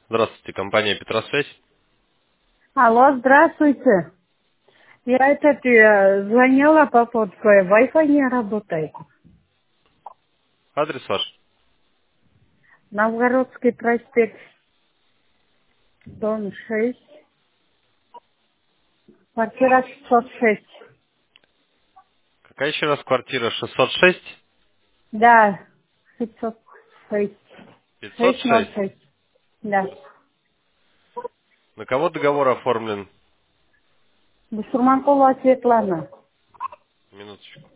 Здравствуйте, компания Петросвязь. Алло, здравствуйте. Звонила по поводу Wi-Fi не работает. Адрес ваш? Новгородский проспект, дом 6, квартира 606. Какая еще раз квартира? 606? Да, 506. 506. 606. Да. На кого договор оформлен? Бусурманкова Светлана. Минуточку.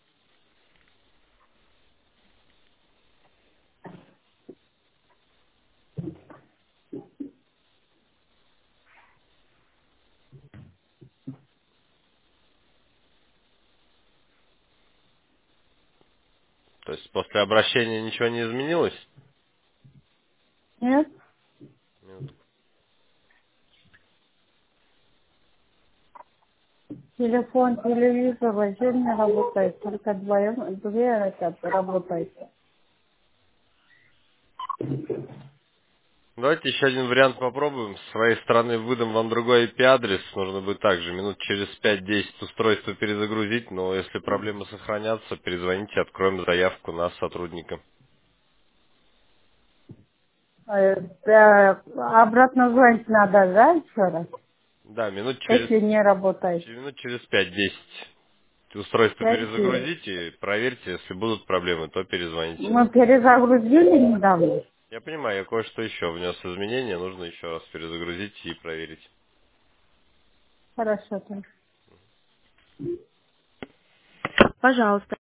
То есть после обращения ничего не изменилось? Нет? Минутку. Телефон, телевизор вообще не работает. Только две это работает. Давайте еще один вариант попробуем. С своей стороны выдам вам другой IP-адрес. Нужно будет также минут через 5-10 устройство перезагрузить. Но если проблемы сохранятся, перезвоните, откроем заявку на сотрудника. Обратно звонить надо, да, еще раз? Да, Если не работает. минут через 5-10. Устройство 5. перезагрузите, проверьте, если будут проблемы, то перезвоните. Мы перезагрузили недавно. Я понимаю, я кое-что еще внес изменения, нужно еще раз перезагрузить и проверить. Хорошо. Так. Пожалуйста.